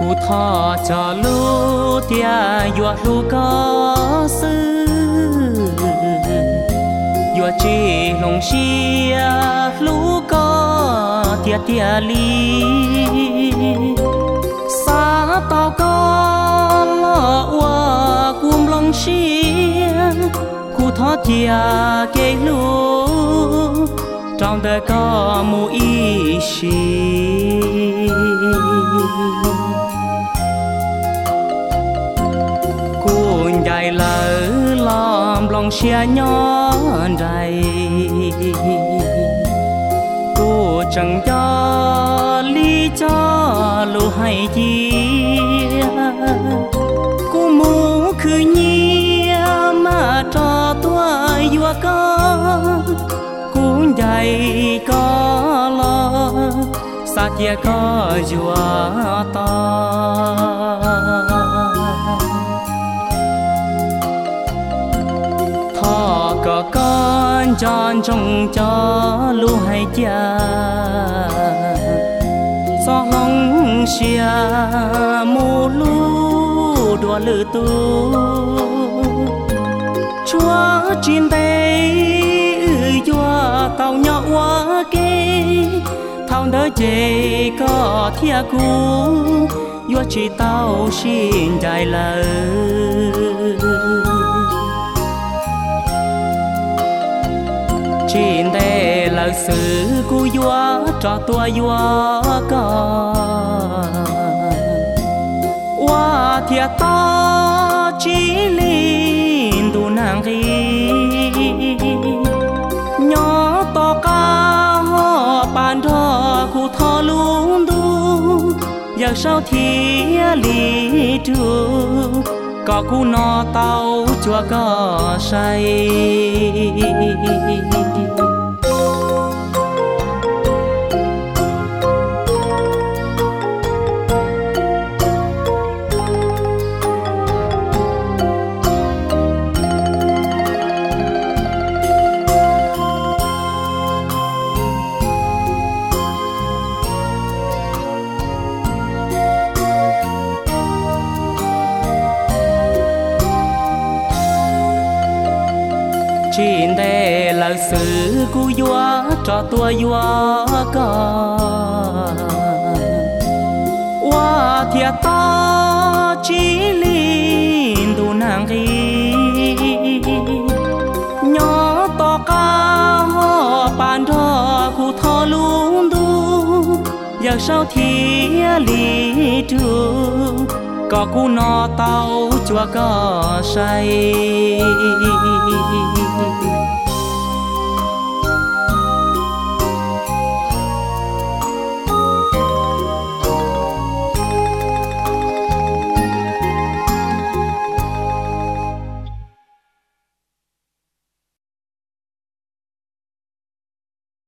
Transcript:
cụ thọ cho lũ tia dọa lũ có sư dọa chỉ lòng xia lũ có tia tia li xa tao có lo qua cuồng lòng xia cụ thọ tia kê lũ trong đời có mù ý xì cuốn dài lỡ lòng lòng xia nhón đầy cô chẳng cho lý cho lù hay chia cô mù khứ nhia mà cho tôi vua con cuốn dài có lo xa chia có vua to thọ có con tròn trong cho lu hay cha so lòng xia mù lu đùa lư tu chúa chim tây chúa tàu nhỏ quá kê thao đỡ chê có thia cú chúa chỉ tao xin dài lời trên đây là sự của vua cho tôi vua con qua thiệt to chỉ linh đủ nàng đi nhỏ to ca họ bàn thọ cụ thọ luôn đủ giờ sao thì lý trừ có cú nó tao chúa có say trên đây là sự của vua cho tôi vua con qua thiệt to chỉ linh đủ nàng đi nhỏ to ca họ bàn thọ cụ thọ luôn đủ giờ sao thì lý trừ có cú nó tao chúa có say